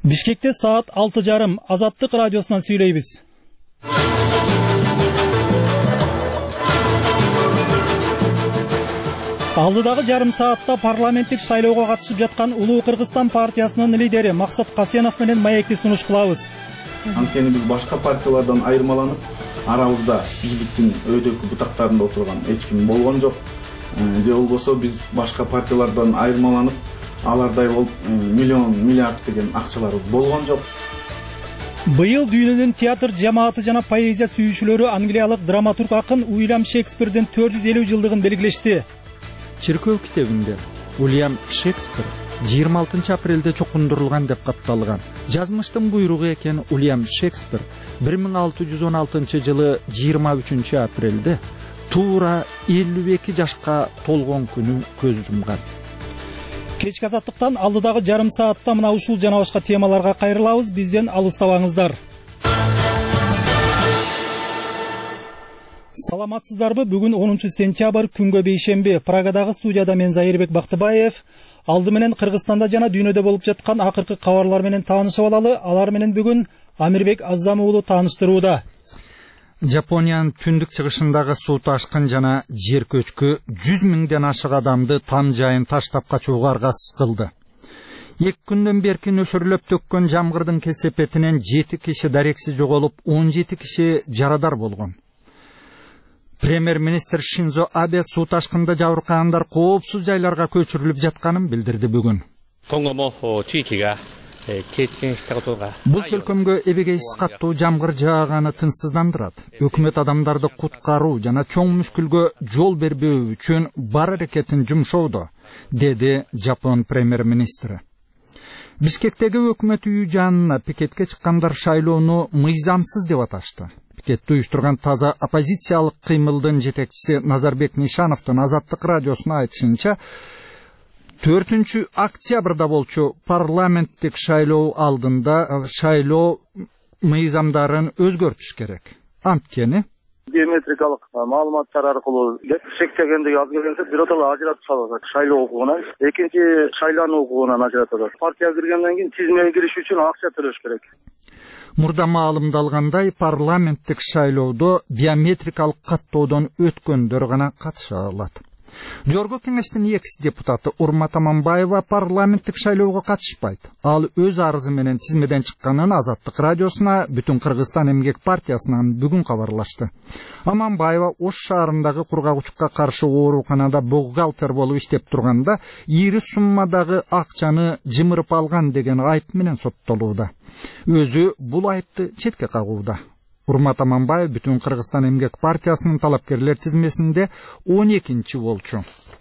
Бишкекте саат 6:30 Азаттык радиосунан сүйлөйбүз. Алдыдагы жарым саатта парламенттик шайлоого катышып жаткан Улуу Кыргызстан партиясынын лидери Максат Касенов менен маекти сунуш кылабыз. Анткени биз башка партиялардан айырмаланып, арабызда бийликтин өйдөкү бутактарында отурган эч ким болгон жок. Же болбосо биз башка партиялардан айырмаланып, алардай болуп миллиард деген акчалары болгон жок. Быйыл дүйнөнүн театр жамааты жана поэзия сүйүүчүлөрү англиялык драматург акын Уильям Шекспирдин 450 жылдыгын белгилешти. Чиркөө китебинде Уильям Шекспир 26 апрелде чокундурулган деп катталган. Жазмыштын буйругу экен Уильям Шекспир 1616 жылы 23 апрелде туура 52 жашка толгон күнү көз жумган. Кечки азаттыктан алдыдагы жарым саатта мына ушул жана башка темаларга кайрылабыз. Бизден алыстабаңыздар. Саламатсыздарбы? Бүгүн 10 сентябрь күнгө бейшемби. Прагадагы студияда мен Зайырбек Бактыбаев. Алды менен Кыргызстанда жана дүйнөдө болуп жаткан акыркы кабарлар менен таанышып алалы. Алар менен бүгүн Амирбек Азам уулу тааныштырууда. Жапониянын түндүк чыгышындагы суу ташкын жана жер көчкү 100 миңден ашык адамды там жайын таштап качууга аргасыз кылды. 2 күндөн берки нөшөрлөп төккөн жамгырдын кесепетинен 7 киши дарексиз жоголуп, 17 киши жарадар болгон. Премьер-министр Шинзо Абе суу ташкында жабыркагандар коопсуз жайларга көчүрүлүп жатканын билдирди бүгүн. Бул чөлкөмгө эбегейсиз каттуу жамгыр жааганы тынчсыздандырат. Өкмөт адамдарды куткаруу жана чоң мүшкүлгө жол бербөө үчүн бар аракетин жумшоодо, деди Жапон премьер-министри. Бишкектеги өкмөт үйү жанына пикетке чыккандар шайлоону мыйзамсыз деп аташты. Пикетти уюштурган таза оппозициялык кыймылдын жетекчиси Назарбек Нишановдун Азаттык радиосуна айтышынча, 4 октябрда болчу парламенттик шайлоо алдында шайлоо мыйзамдарын өзгөртүш керек. Анткени биометрикалык маалыматтар аркылуу шектегендиги аз келгенде биротоло ажыратып салат. Шайлоо укугунан экинчи шайлануу укугунан ажыратат. Партия киргенден кийин тизмеге кириш үчүн акча төлөш керек. Мурда маалымдалгандай, парламенттик шайлоодо биометрикалык каттоодон өткөндөр гана катыша алат. Жогорку кеңештин экс депутаты Урмат Аманбаева парламенттик шайлоого катышпайт. Ал өз арызы менен тизмеден чыкканын Азаттык радиосуна Бүтүн Кыргызстан эмгек партиясынан бүгүн кабарлашты. Аманбаева Ош шаарындагы кургагучукка каршы ооруканада бухгалтер болуп иштеп турганда ийри суммадагы акчаны жымырып алган деген айып менен соттолууда. Өзү бул айыпты четке кагууда. Урмат Аманбаев Бүтүн Кыргызстан эмгек партиясынын талапкерлер тизмесинде 12-чи болчу.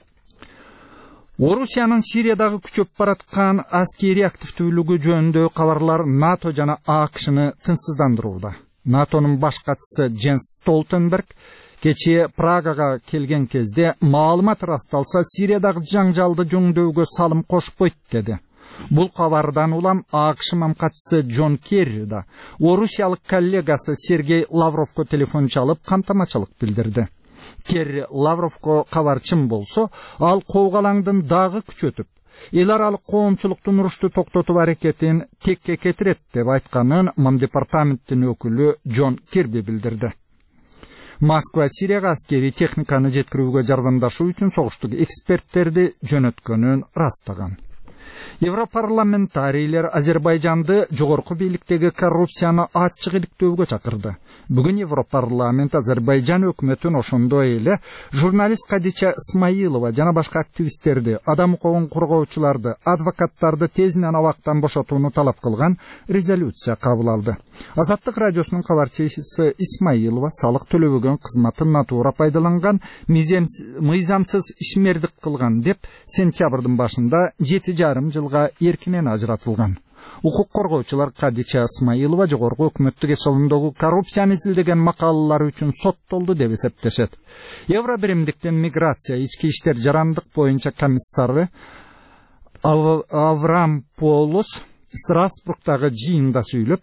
Орусиянын Сириядагы күчөп бараткан аскери активдүүлүгү жөнүндө кабарлар НАТО жана АКШны тынчсыздандырууда. НАТОнун баш катчысы Дженс Столтенберг кечээ Прагага келген кезде маалымат расталса Сириядагы жаңжалды жөңдөөгө салым кошпойт деди. Бул кабардан улам АКШ мамкатчысы Джон Керри да орусиялык коллегасы Сергей Лавровго телефон чалып кантамачылык билдирди. Керри Лавровго кабарчын болсо, ал коогалаңдын дагы күчөтүп, эл аралык коомчулуктун урушту токтотуу аракетин текке кетирет деп айтканын Мамдепартаменттин өкүлү Джон Кирби билдирди. Москва Сирияга аскери техниканы жеткирүүгө жардамдашуу үчүн согуштук эксперттерди жөнөткөнүн растаган. Европарламентарийлер Азербайжанды жогорку бийликтеги коррупцияны ачык иликтөөгө чакырды. Бүгүн Европарламент Азербайжан өкмөтүн ошондой эле журналист Кадича Исмаилова жана башка активисттерди, адам укугун коргоочуларды, адвокаттарды тезинен абактан бошотууну талап кылган резолюция кабыл алды. Азаттык радиосунун кабарчысы Исмаилова салык төлөбөгөн кызматын натуура пайдаланган, мыйзамсыз ишмердик кылган деп сентябрдын башында 7,5 жылга эркинен ажыратылган. Укук коргоочулар Кадича Исмаилова жогорку өкмөттүк эшелондогу коррупцияны изилдеген макалалары үчүн соттолду деп эсептешет. Евробиримдиктин миграция ички иштер жарандык боюнча комиссары Аврам Полос Страсбургдагы жыйында сүйлөп,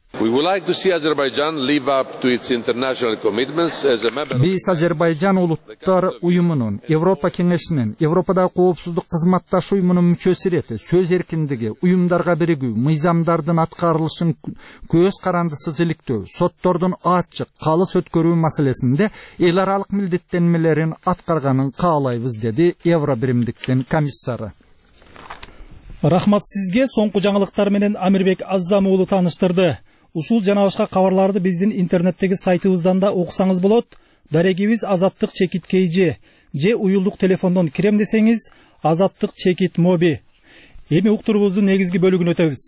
We would like to see Azerbaijan live up to its international commitments as a member. Биз Азербайжан улуттар уюмунун, Европа кеңешинин, Европада коопсуздук кызматташ уюмунун мүчөсү ирети, сөз эркиндиги, уюмдарга биригүү, мыйзамдардын аткарылышын көз карандысыз иликтөө, соттордун ачык, калыс өткөрүү маселесинде эл аралык милдеттенмелерин аткарганын каалайбыз, деди Евро биримдиктин комиссары. Рахмат сизге. Соңку жаңылыктар менен Амирбек Аззам уулу тааныштырды. Ушул жана башка кабарларды биздин интернеттеги сайтыбыздан да окусаңыз болот. Дарегибиз Азаттык чекит KG же уюлдук телефондон кирем десеңиз Азаттык чекит моби. Эми уктурубуздун негизги бөлүгүнө өтөбүз.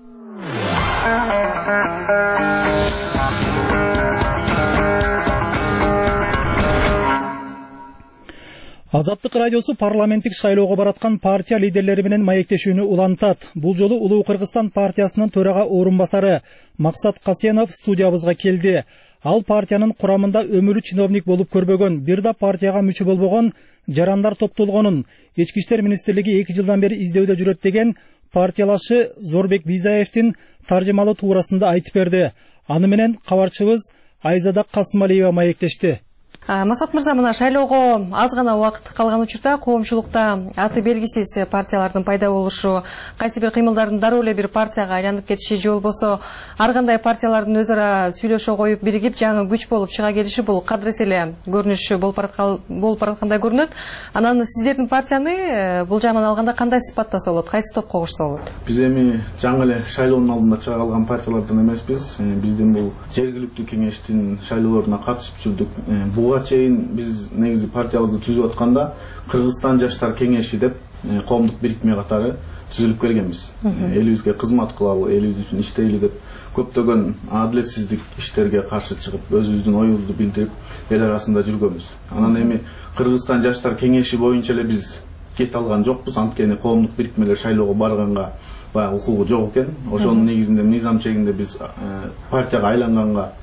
Азаттык радиосу парламенттик шайлоого бараткан партия лидерлери менен маектешүүнү улантат. Бул жолу Улуу Кыргызстан партиясынын төрага орун басары Максат Касенов студиябызга келди. Ал партиянын курамында өмүрү чиновник болуп көрбөгөн, бир да партияга мүчө болбогон жарандар топтолгонун, Ички иштер министрлиги 2 жылдан бери издөөдө жүрөт деген партиялашы Зорбек Бизаевдин таржымалы туурасында айтып берди. Аны менен кабарчыбыз Айзада Касымалиева маектешти. Максат мырза, мына шайлоого аз гана убакыт калган учурда коомчулукта аты белгисиз партиялардын пайда болушу, кайсы бир кыймылдардын дароо эле бир партияга айланып кетиши же болбосо ар кандай партиялардын өз ара сүйлөшө коюп биригип жаңы күч болуп чыга келиши бул кадырес эле көрүнүш болуп бараткандай көрүнөт. Анан сиздердин партияны бул жагынан алганда кандай сыпаттаса болот, кайсы топко кошсо болот? Биз эми жаңы эле шайлоонун алдында чыга калган партиялардан эмеспиз. Биздин бул жергиликтүү кеңештин шайлоолоруна катышып жүрдүк. Буга чейин биз негизи партиябызды түзүп атканда Кыргызстан жаштар кеңеши деп коомдук бирикме катары түзүлүп келгенбиз. Элибизге кызмат кылалы, элибиз үчүн иштейли деп көптөгөн адилетсиздик иштерге каршы чыгып, өзүбүздүн оюбузду билдирип, эл арасында жүргөнбүз. Анан эми Кыргызстан жаштар кеңеши боюнча эле биз кете алган жокпуз, анткени коомдук бирикмелер шайлоого барганга баягы укугу жок экен. Ошонун негизинде мыйзам чегинде биз партияга айланганга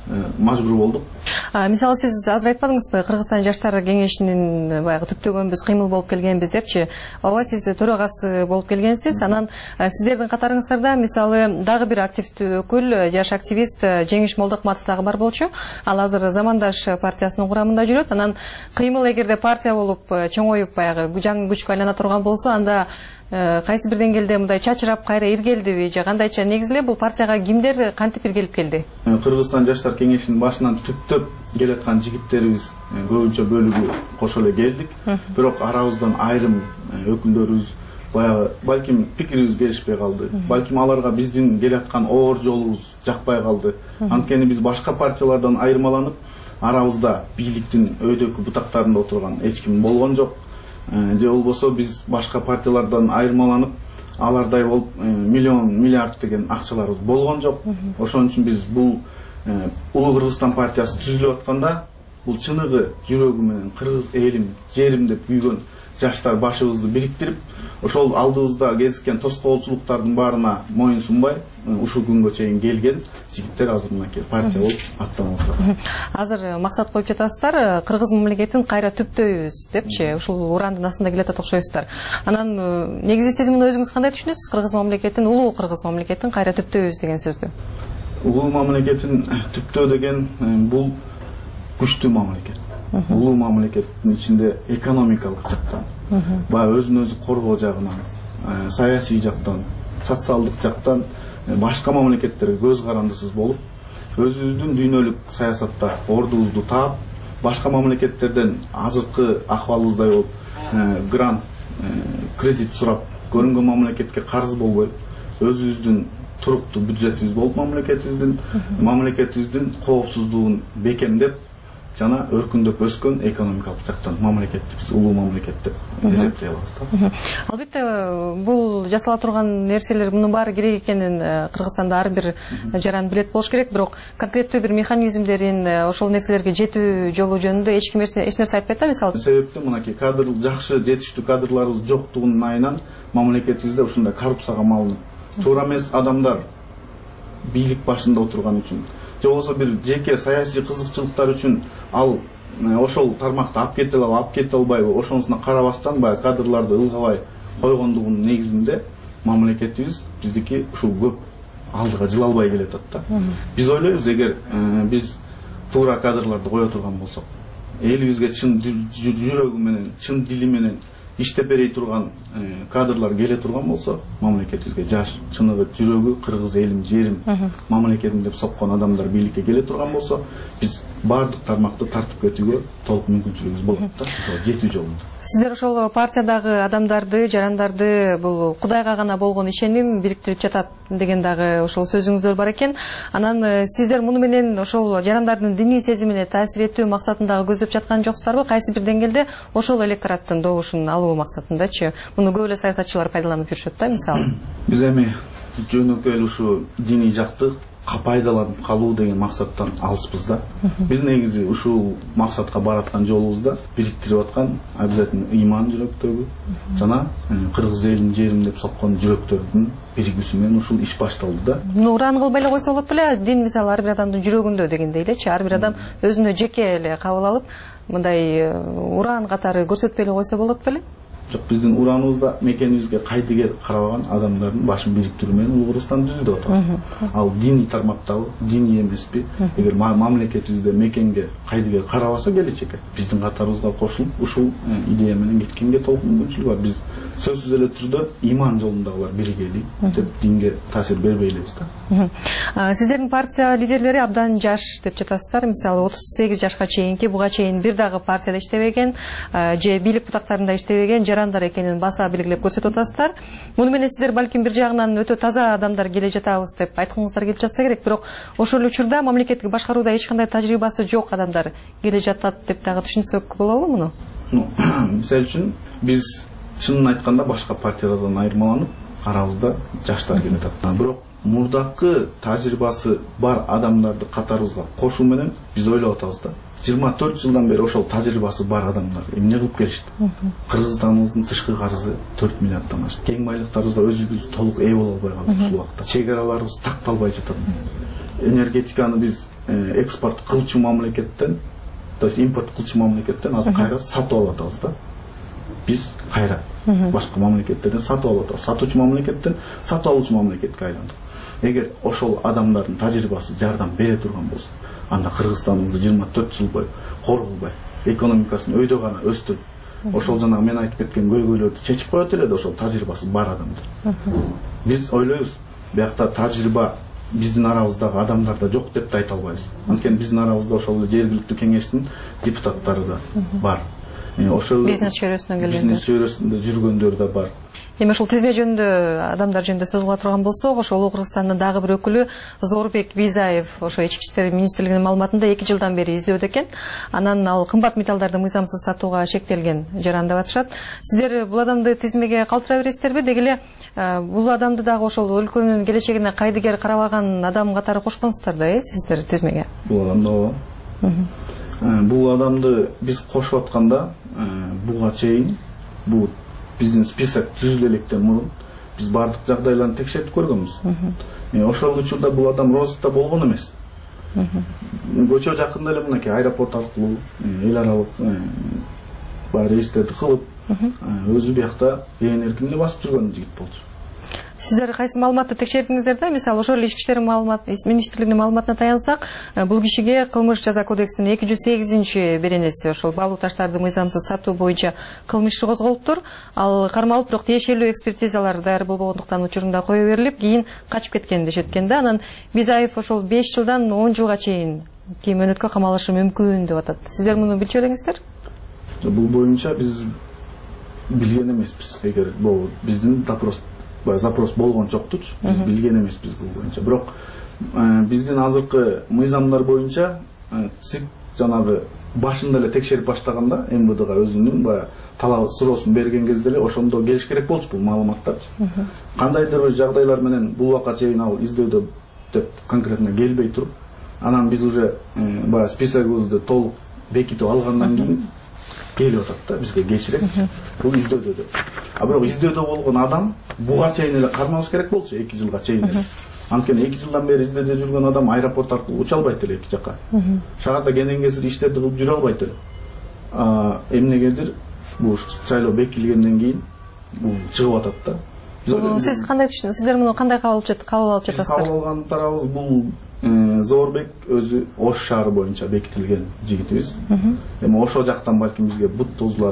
мажбур болдук. Мисалы сиз азыр айтпадыңызбы, Кыргызстан жаштар кеңешинин баягы түптөгөнбүз, кыймыл болуп келгенбиз депчи. Ооба, сиз төрагасы болуп келгенсиз. Анан сиздердин катарыңыздарда мисалы дагы бир активдүү өкүл, жаш активист Жеңиш Молдокматов дагы бар болчу. Ал азыр Замандаш партиясынын курамында жүрөт. Анан кыймыл эгерде партия болуп чоңоюп баягы жаңы күчкө айлана турган болсо, анда кайсы бир деңгээлде мындай чачырап кайра иргелдиби же кандайча? Негизи эле бул партияга кимдер кантип иргелип келди? Кыргызстан жаштар кеңешинин башынан түптөп келаткан жигиттерибиз көбүнчө бөлүгү кошо эле келдик. Бирок арабыздан айрым өкүлдөрүбүз баягы балким пикирибиз келишпей калды. Балким аларга биздин келаткан оор жолубуз жакпай калды. Анткени биз башка партиялардан айырмаланып, арабызда бийликтин өйдөкү бутактарында отурган эч ким болгон жок. Же болбосо биз башка партиялардан айырмаланып, алардай болуп миллион, миллиард деген акчаларыбыз болгон жок. Ошон үчүн биз бул Улуу Кыргызстан партиясы түзүлүп атканда, бул чыныгы жүрөгү менен кыргыз элим, жерим деп күйгөн жаштар башыбызды бириктирип, ошол алдыбызда кезиккен тоскоолчулуктардын баарына моюн сунбай, ушул күнгө чейин келген жигиттер азыр мынакей партия болуп аттанып атат. Азыр максат коюп жатасыздар, кыргыз мамлекетин кайра түптөйбүз депчи, ушул урандын астында келатат окшойсуздар. Анан негизи сиз муну өзүңүз кандай түшүнөсүз? Кыргыз мамлекетин, улуу кыргыз мамлекетин кайра түптөйбүз деген сөздү. Улуу мамлекетин түптөө деген бул күчтүү мамлекет. Улуу мамлекеттин ичинде экономикалык жактан, баягы өзүн өзү коргоо жагынан, саясий жактан, социалдык жактан башка мамлекеттерге көз карандысыз болуп, өзүбүздүн дүйнөлүк саясатта ордубузду таап, башка мамлекеттерден азыркы акыбалыбыздай болуп, грант, кредит сурап көрүнгөн мамлекетке карыз болбой, өзүбүздүн туруктуу бюджетибиз болуп мамлекетибиздин коопсуздугун бекемдеп жана өркүндөп өскөн экономикалык жактан мамлекетибиз улуу мамлекет деп эсептей алабыз да. Албетте бул жасала турган нерселер мунун баары керек экенин Кыргызстанда ар бир жаран билет болуш керек, бирок конкреттүү бир механизмдерин ошол нерселерге жетүү жолу жөнүндө эч ким эч нерсе айтпайт да, мисалы. Себепти мынакей кадр жакшы жетиштүү кадрларыбыз жоктугунун айынан мамлекетибизде ушундай коррупцияга малынып, туура эмес адамдар бийлик башында отурган үчүн же болбосо бир жеке саясий кызыкчылыктар үчүн ал ошол тармакты алып кете албайбы, ошонусуна карабастан баягы кадрларды ылгабай койгондугунун негизинде мамлекетибиз биздики ушул көп алдыга жыла албай келатат да. Биз ойлойбуз, эгер биз туура кадрларды кое турган болсок, элибизге чын жүрөгү менен, чын дили менен иштеп бере турган кадрлар келе турган болсо, мамлекетибизге жаш, чыныгы жүрөгү кыргыз элим, жерим, мамлекетим деп соккон адамдар бийликке келе турган болсо, биз бардык тармакты тартып кетүүгө толук мүмкүнчүлүгүбүз болот да, жетүү жолунда. Сиздер ошол партиядагы адамдарды, жарандарды бул Кудайга гана болгон ишеним бириктирип жатат деген дагы ошол сөзүңүздөр бар экен. Анан сиздер муну менен ошол жарандардын диний сезимине таасир этүү максатындагы көздөп жаткан жоксуздарбы? Кайсы бир деңгээлде ошол электораттын добушун алуу максатындачы? Муну көп эле саясатчылар пайдаланып жүрүшөт да, мисалы. Биз эми жөнөкөй ушу диний жакты пайдаланып калуу деген максаттан алыспыз да. Биз негизи ушул максатка бараткан жолубузда бириктирип аткан обязательно ыйман жүрөктөгү жана кыргыз элин, жерим деп соккон жүрөктөрдүн биригүүсү менен ушул иш башталды да. Муну уран кылбай эле койсо болот беле? Дин мисалы ар бир адамдын жүрөгүндө дегендей элечи, ар бир адам өзүнө жеке эле кабыл алып, мындай уран катары көрсөтпөй эле койсо болот беле? Жок, биздин ураныбызда мекенибизге кайдыгер карабаган адамдардын башын бириктирүү менен Улуу Кыргызстанды түзүп атабыз. Ал диний тармактабы, диний эмеспи? Эгер мамлекетибизде мекенге кайдыгер карабаса келечекке биздин катарыбызга кошулуп ушул идея менен кеткенге толук мүмкүнчүлүк бар. Биз сөзсүз эле түрдө иман жолундагылар биригели деп динге таасир бербей элебиз да. Сиздердин партия лидерлери абдан жаш деп жатасыздар. Мисалы 38 жашка чейинки, буга чейин бир дагы партияда иштебеген, же бийлик бутактарында иштебеген жарандар экенин баса белгилеп көрсөтүп атасыздар. Муну менен сиздер балким бир жагынан өтө таза адамдар келе жатабыз деп айткыңыздар келип жатса керек, бирок ошол учурда мамлекеттик башкарууда эч кандай тажрыйбасы жок адамдар келе жатат деп дагы түшүнсөк болобу муну? Мисалы үчүн биз чынын айтканда башка партиялардан айырмаланып, арабызда жаштар келе жатат. Бирок мурдакы тажрыйбасы бар адамдарды катарыбызга кошуу менен биз ойлоп атабыз да. 24 жылдан бери ошол тажрыйбасы бар адамдар эмне кылып келишти? Кыргызстаныбыздын тышкы карызы 4 миллиарддан ашты. Кең байлыктарыбызга өзүбүз толук ээ боло албай калдык ушул убакта. Чек араларыбыз такталбай жатат. Энергетиканы биз экспорт кылчу мамлекеттен, то есть импорт кылчу мамлекеттен азыр кайра сатып алып атабыз да. Биз кайра башка мамлекеттерден сатып алып атабыз. Сатуучу мамлекеттен сатып алуучу мамлекетке айландык. Эгер ошол адамдардын тажрыйбасы жардам бере турган болсо, анда Кыргызстаныбызды 24 жыл бою коргулбай, экономикасын өйдө гана өстүрүп, ошол жана мен айтып кеткен көйгөйлөрдү чечип коет эле да ошол тажрыйбасы бар адамдар. Биз ойлойбуз, биякта тажрыйба биздин арабыздагы адамдарда жок деп да айта албайбыз. Анткени биздин арабызда ошол жергиликтүү кеңештин депутаттары да бар. Ошол бизнес чөйрөсүндө жүргөндөр да бар. Эми ошол тизме жөнүндө адамдар жөнүндө сөз кыла турган болсок, ошол Улуу Кыргызстандын дагы бир өкүлү Зорбек Бизаев ошо Ички иштер министрлигинин маалыматында 2 жылдан бери издөөдө экен. Анан ал кымбат металлдарды мыйзамсыз сатууга шектелген жаран деп атышат. Сиздер бул адамды тизмеге калтыра бересиздерби? Деги эле бул адамды дагы ошол өлкөнүн келечегине кайдыгер карабаган адам катары кошконсуздар да, сиздер тизмеге? Бул адамды бул адамды биз кошуп атканда буга чейин бул биздин список түзүлө электен мурун биз бардык жагдайларды текшерип көргөнбүз. Ошол учурда бул адам розыскта болгон эмес. Көчө жакында эле мынакей аэропорт аркылуу эл аралык рейстерди кылып, өзү биякта эркин эле басып жүргөн жигит болчу. Сиздер кайсы маалыматты текшердиңиздер да? Мисалы, ошол Ички иштер министрлигинин маалыматына таянсак, бул кишиге кылмыш жаза кодексинин 208-беренеси ошол баалуу таштарды мыйзамсыз сатуу боюнча кылмыш иши козголуптур. Ал кармалып, бирок тиешелүү экспертизалар даяр болбогондуктан учурунда кое берилип, кийин качып кеткен дешет экен да. Анан Бизаев ошол 5 жылдан 10 жылга чейин кийин мөөнөткө камалышы мүмкүн деп атат. Сиздер муну билчү элеңиздер? Бул боюнча биз билген эмеспиз. Эгер бул биздин запрос болгон жоктучу, биз билген эмеспиз бул боюнча. Бирок биздин азыркы мыйзамдар боюнча ЦИК жанагы башында эле текшерип баштаганда МВДга өзүнүн баягы талап суроосун берген кезде эле ошондо келиш керек болчу бул маалыматтарчы. Кандайдыр бир жагдайлар менен бул убакка чейин ал издөөдө деп конкретно келбей туруп, анан биз уже баягы списогубузду толук бекитип алгандан кийин келип атат да бизге кечирек. Бул издөөдө деп. Бирок издөөдө болгон адам буга чейин эле кармалыш керек болчу 2 жылга чейин эле. Анткени 2 жылдан бери издөөдө жүргөн адам аэропорт аркылуу уча албайт эле эки жакка. Шаарда кенен-кесир иштерди кылып жүрө албайт эле. Эмнегедир бул шайлоо бекилгенден кийин бул чыгып атат да. Сиз кандай түшүндүңүз? Сиздер муну кандай кабыл алып жатасыздар? Кабыл алган тарабыбыз бул Зорбек өзү Ош шаары боюнча бекитилген жигитибиз. Эми ошол жактан балким бизге бут тозулар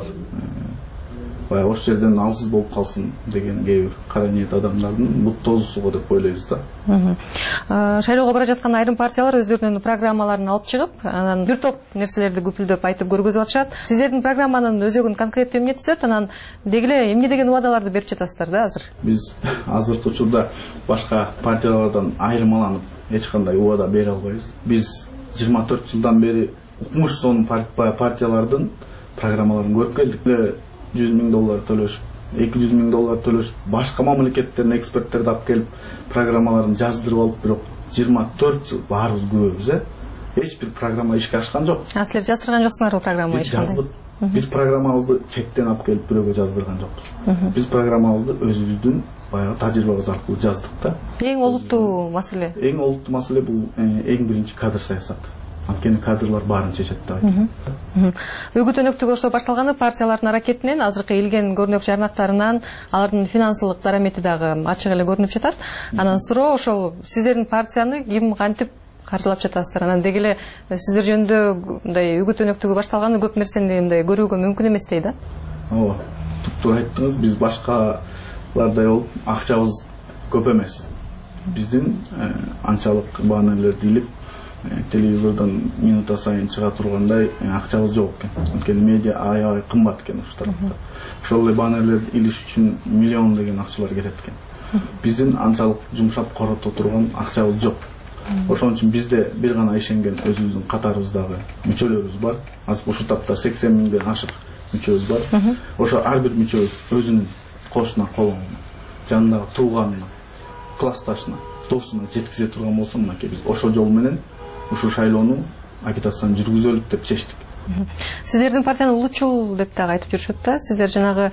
баягы ошол жерден алсыз болуп калсын деген кээ бир кара ниет адамдардын бут тозусу го деп ойлойбуз да. Шайлоого бара жаткан айрым партиялар өздөрүнүн программаларын алып чыгып, анан бир топ нерселерди күпүлдөп айтып көргөзүп атышат. Сиздердин программанын өзөгүн конкреттүү эмне түзөт? Анан дегиле эмне деген убадаларды берип жатасыздар да азыр? Биз азыркы учурда башка партиялардан айырмаланып эч кандай убада бере албайбыз. Биз 24 жылдан бери укмуш сонун партиялардын программаларын көрүп келдик. $100 000 төлөшүп, $200 000 төлөшүп, башка мамлекеттерден эксперттерди алып келип программаларын жаздырып алып, бирок 24 жыл баарыбыз күбөбүз, эч бир программа ишке ашкан жок. Силер жаздырган жоксуңарбы программаны? Биз жаздык. Биз программабызды чектен алып келип бирөөгө жаздырган жокпуз. Биз программабызды өзүбүздүн баягы тажрыйбабыз аркылуу жаздык да. Эң олуттуу маселе? Эң олуттуу маселе бул эң биринчи кадр саясаты. Анткени кадрлар баарын чечет деп айтып. Үгүт өнөктүгү ошо башталганы партиялардын аракетинен, азыркы илген көрнөк жарнактарынан алардын финансылык дарамети дагы ачык эле көрүнүп жатат. Анан суроо ошол сиздердин партияны ким кантип каржылап жатасыздар? Анан дегеле сиздер жөнүндө мындай үгүт өнөктүгү башталганы көп нерсени мындай көрүүгө мүмкүн эмес дейт да? Ооба, туптуура айттыңыз. Биз башкалардай болуп акчабыз көп эмес. Биздин анчалык баннерлерди илип телевизордон минута сайын чыга тургандай акчабыз жок экен. Анткени медиа аябай кымбат экен ушул тарапта. Ошол эле баннерлерди илиш үчүн миллион деген акчалар кетет экен. Биздин анчалык жумшап корото турган акчабыз жок. Ошон үчүн бизде бир гана ишенген өзүбүздүн катарыбыздагы мүчөлөрүбүз бар. Азыр ушул тапта 80 000ден ашык мүчөбүз бар. Ошо ар бир мүчөбүз өзүнүн кошуна, колуна, жанындагы тууганына, классташына, досуна жеткизе турган болсо, мынакей биз ошол жол менен ушул шайлоону агитацияны жүргүзөлүк деп чечтик. Сиздердин партияны улутчул деп дагы айтып жүрүшөт да. Сиздер жанагы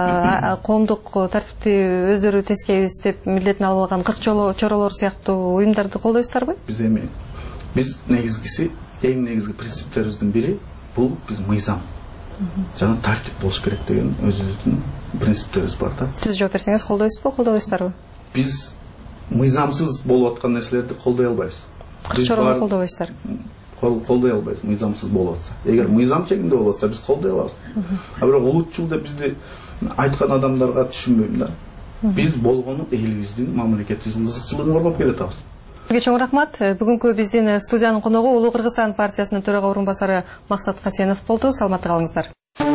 коомдук тартипти өздөрү тескейбиз деп милдетин алып алган 40 чоролор сыяктуу уюмдарды колдойсуздарбы? Биз негизгиси, эң негизги принциптерибиздин бири бул биз мыйзам жана тартип болуш керек деген өзүбүздүн принциптерибиз бар да. Түз жооп берсеңиз, колдойсузбу, колдобойсуздарбы? Биз мыйзамсыз болуп аткан нерселерди колдой албайбыз. Чоролор колдобойсуздар? Колдой албайбыз, мыйзамсыз болуп атса. Эгер мыйзам чегинде болуп атса, биз колдой алабыз. Бирок улутчул деп бизди айткан адамдарга түшүнбөйм да. Биз болгону элибиздин, мамлекетибиздин кызыкчылыгын коргоп келатабыз. Чоң рахмат. Бүгүнкү биздин студиянын коногу Улуу Кыргызстан партиясынын төрага орун басары Максат Касенов болду. Саламатта калыңыздар.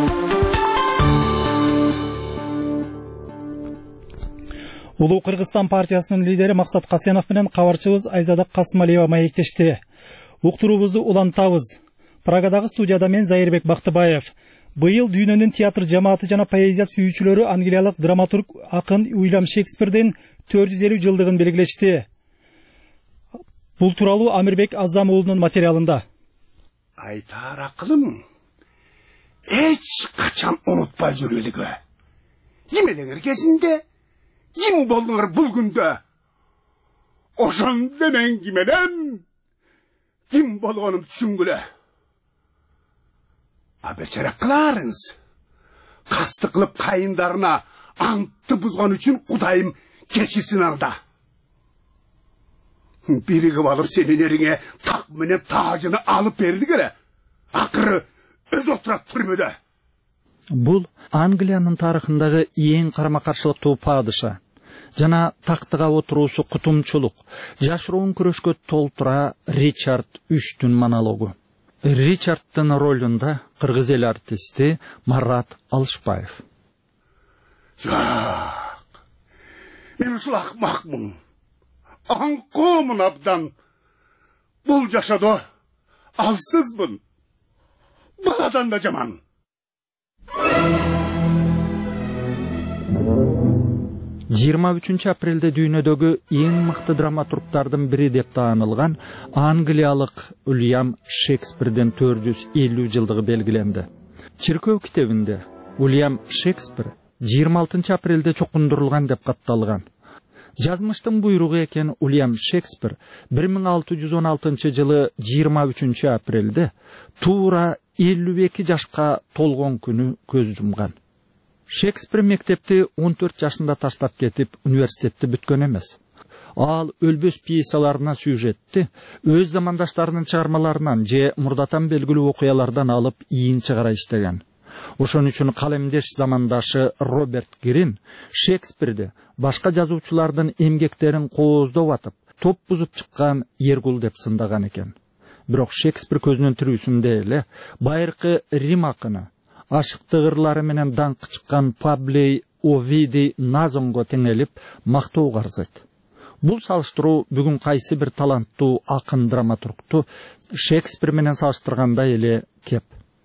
Улуу Кыргызстан партиясынын лидери Максат Касенов менен кабарчыбыз Айзада Касымалиева маектешти. Уктуруубузду улантабыз. Прагадагы студияда мен Зайырбек Бактыбаев. Быйыл дүйнөнүн театр жамааты жана поэзия сүйүүчүлөрү англиялык драматург акын Уильям Шекспирдин 450 жылдыгын белгилешти. Бул тууралуу Амирбек Азам уулунун материалында. Айтар акылым, эч качан унутпай жүрөлүгү. Эмелеңер кезинде, ким болдуңар бул күндө? Ошондо мен кимелем? Ким болгонум түшүнгүлө. Бечерак кыларыңыз. Касты кылып кайындарына антты бузган үчүн Кудайым кечирсин арда. Биригип алып сенин эриңе так менен тажыны алып берди келе. Акыры өз отурат түрмөдө. Бул Англиянын тарыхындагы эң карама-каршылыктуу падыша жана тактыга отуруусу кутумчулук, жашыруун күрөшкө толтура Ричард III монологу. Ричардтын ролунда кыргыз эл артисти Марат Алышбаев. Жак, мен ушул акмакмын. Аңкоомун абдан. Бул жашоодо алсызбын. Баладан да жаман. апрелде дүйнөдөгү эң мыкты драматургдардын бири деп таанылган англиялык Уильям Шекспирдин 450 жылдыгы белгиленди. Чиркөө китебинде Уильям Шекспир 26 апрелде чокундурулган деп катталган. Жазмыштын буйругу экен Уильям Шекспир 1616 жылы 23 апрелде туура 52 жашка толгон күнү көз жумган. Шекспир мектепти 14 жашында таштап кетип, университетти бүткөн эмес. Ал өлбөс пьесаларына сюжетти өз замандаштарынын чыгармаларынан же мурдатан белгилүү окуялардан алып ийин чыгара иштеген. Ошон үчүн калемдеш замандашы Роберт Грин Шекспирди башка жазуучулардын эмгектерин кооздоп атып, топ бузуп чыккан Эргул деп сындаган экен. Бирок Шекспир көзүнүн тирүүсүндө эле байыркы Рим акыны, ашыктык ырлары менен даңкы чыккан Паблей Овидий Назонго теңелип мактоого арзыйт. Бул салыштыруу бүгүн кайсы бир таланттуу акын драматургту Шекспир менен салыштырганда эле кеп.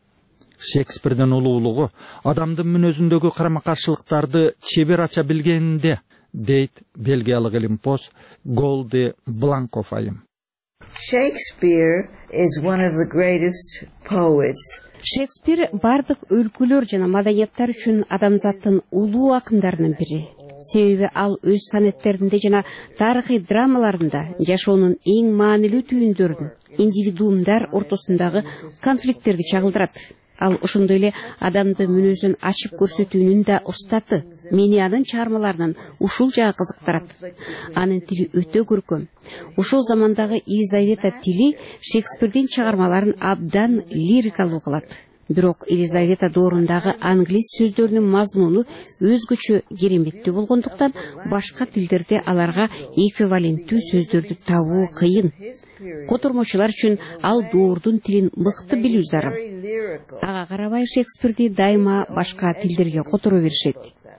Шекспирдин улуулугу адамдын мүнөзүндөгү карама-каршылыктарды чебер ача билгенинде, дейт Бельгиялык илимпоз Голди Бланков айым. Shakespeare is one of the greatest poets. Шекспир бардык өлкөлөр жана маданияттар үчүн адамзаттын улуу акындарынын бири. Себеби ал өз сонеттеринде жана тарыхый драмаларында жашоонун эң маанилүү түйүндөрүн, индивидуумдар ортосундагы конфликттерди чагылдырат. Ал ошондой эле адамды мүнөзүн ачып көрсөтүүнүн да устаты. Мени анын чыгармаларынан ушул жагы кызыктырат. Анын тили өтө көркөм. Ошол замандагы Елизавета тили Шекспирдин чыгармаларын абдан лирикалуу кылат. Бирок Елизавета доорундагы англис сөздөрүнүн мазмуну өзгөчө кереметтүү болгондуктан башка тилдерде аларга эквиваленттүү сөздөрдү табуу кыйын. Котормочулар үчүн ал доордун тилин мыкты билүү зарыл. Ага карабай Шекспирди дайыма башка тилдерге которо беришет.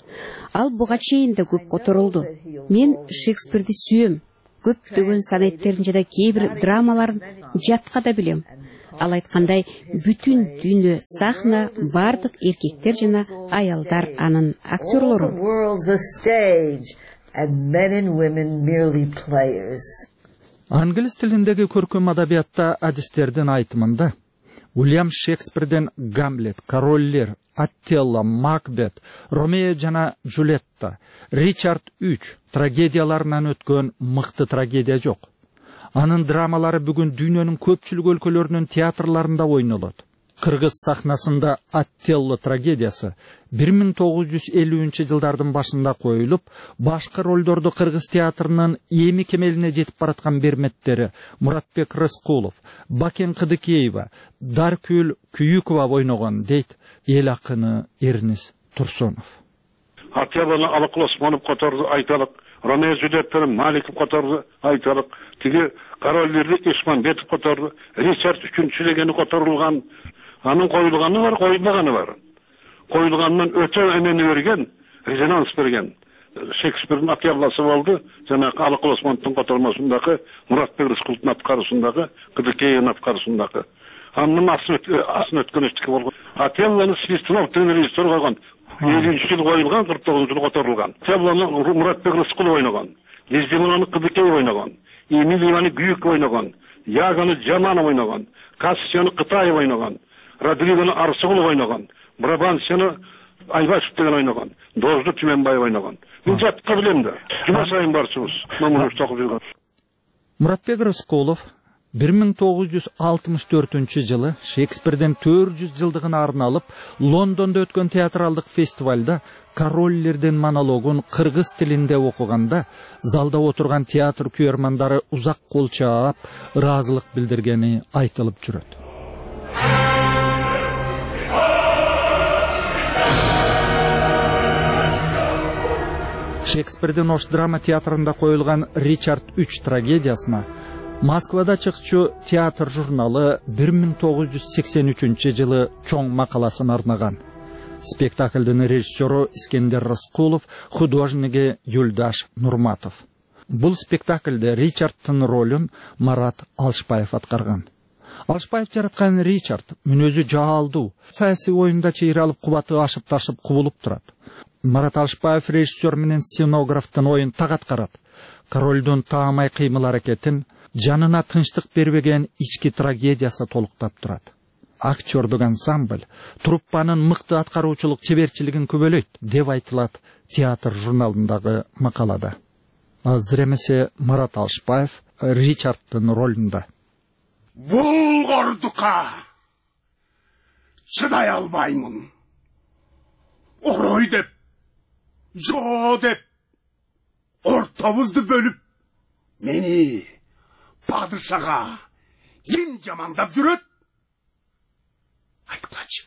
Ал буга чейин да көп которулду. Мен Шекспирди сүйөм. Көптөгөн сонеттерин жана кээ бир драмаларын жатка да билем. Ал айткандай, бүтүн дүйнө сахна, бардык эркектер жана аялдар анын актерлору. Англис тилиндеги көркөм адабиятта адистердин айтымында Уильям Шекспирдин Гамлет, Король Лир, Аттелла, Макбет, Ромео жана Джульетта, Ричард III трагедияларынан өткөн мыкты трагедия жок. Анын драмалары бүгүн дүйнөнүн көпчүлүк өлкөлөрүнүн театрларында ойнолот. Кыргыз сахнасында Аттелла трагедиясы 1950-жылдардын башында коюлуп, башкы ролдорду кыргыз театрынын эми кемелине жетип бараткан берметтери Муратбек Рыскулов, Бакен Кыдыкеева, Даркүл Күйүкова ойногон, дейт эл акыны Эрнис Турсунов. Аттелланы Алыкул Осмонов которду айталык, Ромео Джульеттаны Маликов которду айталык, тиги Король Лирди Ишманбетов которду, Ричард III дегени которулган. Анын коюлганы бар, коюлбаганы бар. Коюлганынан өтө эмени берген, резонанс берген. Шекспирдин Аттелласы болду, жанагы Алыкул Осмоновдун котормосундагы, Муратбек Рыскуловдун аткаруусундагы, Кыдыкеевдин аткаруусундагы. Анын асын өткөн эчтеке болгон. Аттелланы Свистунов деген режиссер койгон. 50-жыл коюлган, 49-жыл которулган. Аттелланы Муратбек Рыскулов ойногон. Дездемираны Кыдыкеев ойногон. Эмилияны Гүйүк ойногон. Яганы Жаманов ойногон. Кассияны Кытаев ойногон. Родригоны Арсыгулов ойногон. Брабансияны Айбашев деген ойногон. Дозду Түменбаев ойногон. Мен жатка билем да. Жума сайын барчыбыз. Мамунов окуп жүргөн. Муратбек Рыскулов 1964-жылы Шекспирдин 400 жылдыгына арналып Лондондо өткөн театралдык фестивалда Король Лирдин монологун кыргыз тилинде окуганда залда отурган театр күйөрмандары узак кол чаап, ыраазылык билдиргени айтылып жүрөт. Шекспирдин Ош драма театрында коюлган Ричард III трагедиясына Москвада чыкчу театр журналы 1983-жылы чоң макаласын арнаган. Спектаклдин режиссеру Искендер Рыскулов, художниги Юлдаш Нурматов. Бул спектаклде Ричардтын ролун Марат Алшбаев аткарган. Алшбаев жараткан Ричард мүнөзү жаалдуу, саясий оюнда чейир алып кубаты ашып-ташып кубулуп турат. Марат Алшбаев режиссер менен сценографтын оюн так аткарат. Королдун таамай кыймыл-аракетин жанына тынчтык бербеген ички трагедиясы толуктап турат. Актёрдук ансамбль труппанын мыкты аткаруучулук чеберчилигин күбөлөйт, деп айтылат театр журналындагы макалада. Азыр эмесе Марат Алшбаев Ричардтын ролунда. Бул гордукка чыдай албаймын. oroy dep, jo dep, ortabızdı bölüp, meni padişaha kim jamandap jüröt? Aytkaç.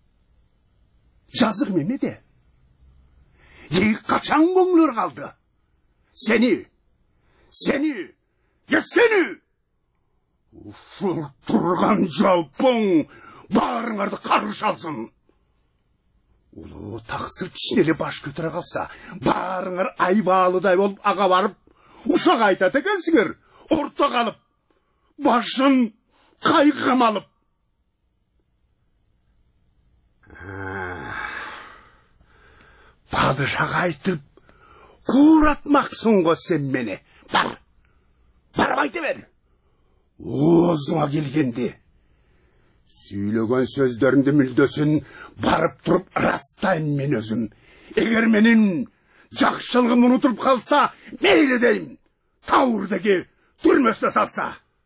Yazık meme de. Kaçan koңлор kaldı. Seni, ya seni. Uful turgan jalpың barыңарды karış alsın. Ulu taksır kişineli baş götüre kalsa, barыңар aybalıday olup ağa varıp, uşak aytat ekensinger, orta kalıp, başın kaygım alıp. Padişah aytıp, kuratmaksın go sen meni. Barıp aytıver. Oğuzuna gelgendi. Söylеген сөздерімді мүлдесін барып тұрып растайын мен өзім. Егер менің жақшылығым ұнытылып қалса, мейлі деймін. Тауырдегі түрмесіне салса.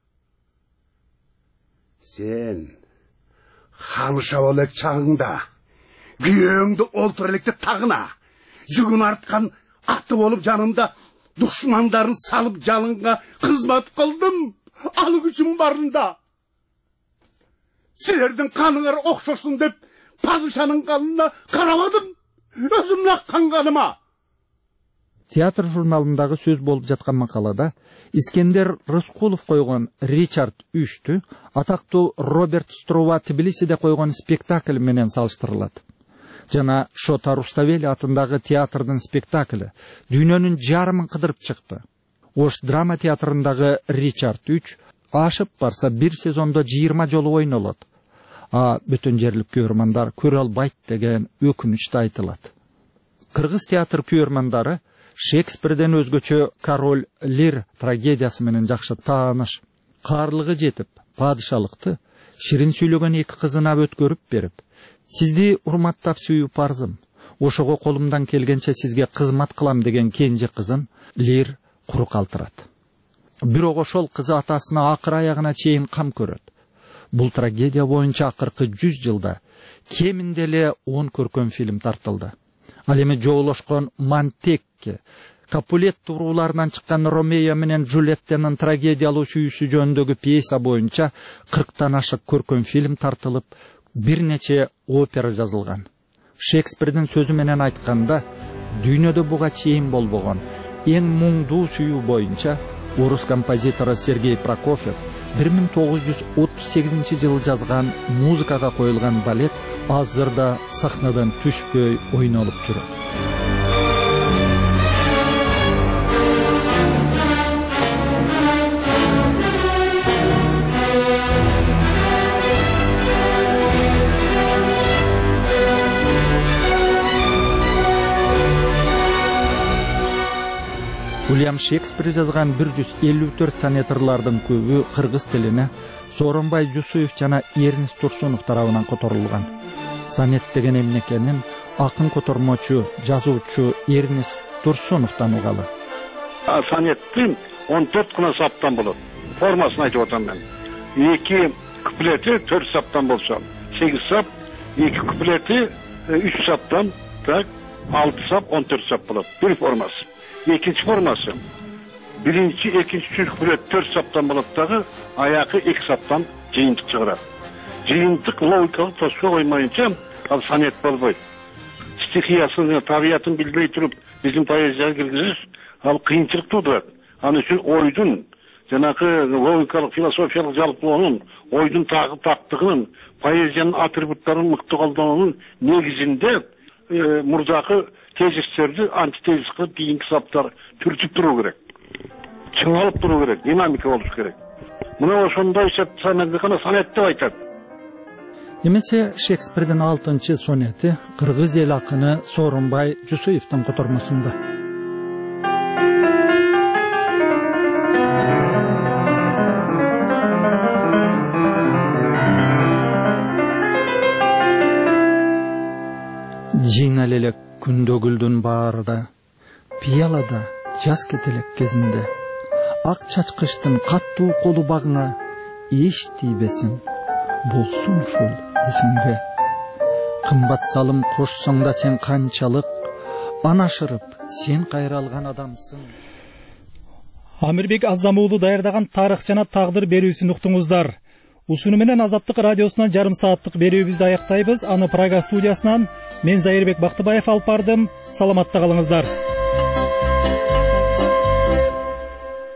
Сен ханшауалек чағыңда күйеңді олтырлекті тағына, жүгін артқан аты болып жанымда дұшмандарын салып жалынға қызмат қылдым. Алы күшім барында. Сілердің қаныңар оқшосын деп, падишаның қанына қараладым. Өзім лаққан қаныма. Театр журналындағы сөз болып жатқан мақалада Искендер Рыскулов қойған Ричард Үштү атақты Роберт Струва Тбилисиде қойған спектакль менен салыштырылады. Жана Шота Руставели атындағы театрдың спектаклі дүйнөнүн жарымын қыдырып шықты. Ош драма театрындағы Ричард Үч ашып барса bir сезонда 20 жолу ойнолот. Бүтін жерлік көрермандар көрө албайт деген өкүнүчтү айтылат. Кыргыз театр көрермандары Шекспирден өзгөчө Король Лир трагедиясы менен жакшы тааныш. Каарлыгы жетип, падышалыкты ширин сүйлөгөн эки кызына өткөрүп берип, сизди урматтап сүйүү парзым. Ошого колумдан келгенче сизге кызмат кылам деген кенже кызын Лир куру калтырат. Бирок ошол кызы атасына акыр аягына чейин кам көрөт. Бул трагедия боюнча акыркы 100 жылда кеминде эле 10 көркөм фильм тартылды. Ал эми жоолошкон Монтекке, Капулет турууларынан чыккан Ромео менен Джульеттенин трагедиялуу сүйүүсү жөнүндөгү пьеса боюнча 40тан ашык көркөм фильм тартылып, бир нече опера жазылган. Шекспирдин сөзү менен айтканда, дүйнөдө буга чейин болбогон эң муңдуу сүйүү боюнча орус композитору Сергей Прокофьев 1938 жылы жазган музыкага коюлган балет азырда сахнадан түшпөй ойнолуп жүрөт. Уильям Шекспир жазган 154 сонетрлардын көбү кыргыз тилине Сооронбай Жусуев жана Эрнис Турсунов тарабынан которулган. Сонет деген эмне экенин акын котормочу, жазуучу Эрнис Турсуновдон угалы. Сонеттин 14 кына саптан болот. Формасын айтып атам мен. 2 куплети 4 саптан болсо, 8 сап, 2 куплети 3 саптан, так, 6 сап, 14 сап болот. Bir формасы. Екінші формасы. Birinci, екінші, үшінші куплет 4 саптан болот дагы, аяқы 2 саптан жыйынтык чыгарат. Жыйынтык логикалык тоско коймайынча ал сонет болбойт. Стихиясын, табиятын билбей туруп, биздин поэзияга киргизиш ал кыйынчылык туудурат. Ал үчүн ойдун, жанагы логикалык, философиялык жалпылоонун, ойдун тактыгынын, поэзиянын атрибуттарын мыкты колдонуунун негизинде мурдакы тезистерди антитезис кылып кийинки саптар түртүп туруу керек. Чыңалып туруу керек, динамика болуш керек. Мына ошондой сонетти гана сонет деп айтат. Эмесе Шекспирдин 6-чы сонети кыргыз эл акыны Сооронбай Жусуевдин котормосунда. Жыйнал эле күндөгүлдүн баарында, пиялада жаз кетелек кезинде, ак чачкычтын каттуу колу багыңа эч тийбесин, болсун ушул эсиңде. Кымбат салым кошсоң да сен канчалык, анашырып, сен кайралган адамсың. Амирбек Азам уулу даярдаган тарых жана тагдыр берүүсүн уктуңуздар. Ушуну менен Азаттык радиосунан жарым сааттык берүүбүздү аяктайбыз. Аны Прага студиясынан мен Зайырбек Бактыбаев алып бардым. Саламатта калыңыздар.